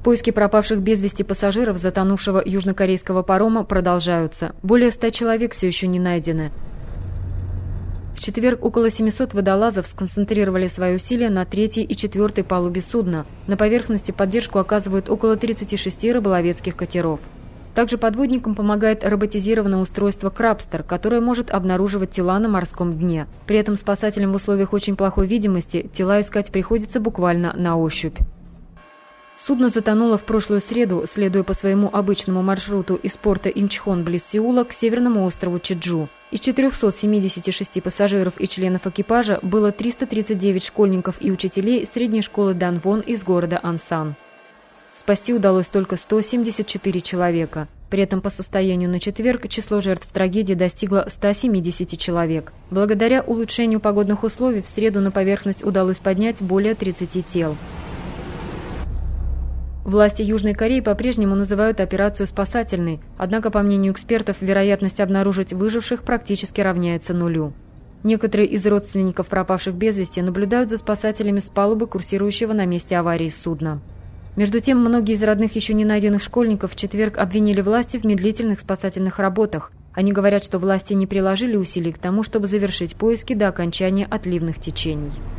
Поиски пропавших без вести пассажиров затонувшего южнокорейского парома продолжаются. Более 100 человек все еще не найдены. В четверг около 700 водолазов сконцентрировали свои усилия на 3-й и 4-й палубе судна. На поверхности поддержку оказывают около 36 рыболовецких катеров. Также подводникам помогает роботизированное устройство «Крабстер», которое может обнаруживать тела на морском дне. При этом спасателям в условиях очень плохой видимости тела искать приходится буквально на ощупь. Судно затонуло в прошлую среду, следуя по своему обычному маршруту из порта Инчхон близ Сеула к северному острову Чеджу. Из 476 пассажиров и членов экипажа было 339 школьников и учителей средней школы Данвон из города Ансан. Спасти удалось только 174 человека. При этом по состоянию на четверг число жертв трагедии достигло 170 человек. Благодаря улучшению погодных условий в среду на поверхность удалось поднять более 30 тел. Власти Южной Кореи по-прежнему называют операцию спасательной, однако, по мнению экспертов, вероятность обнаружить выживших практически равняется нулю. Некоторые из родственников пропавших без вести наблюдают за спасателями с палубы курсирующего на месте аварии судна. Между тем, многие из родных еще не найденных школьников в четверг обвинили власти в медлительных спасательных работах. Они говорят, что власти не приложили усилий к тому, чтобы завершить поиски до окончания отливных течений.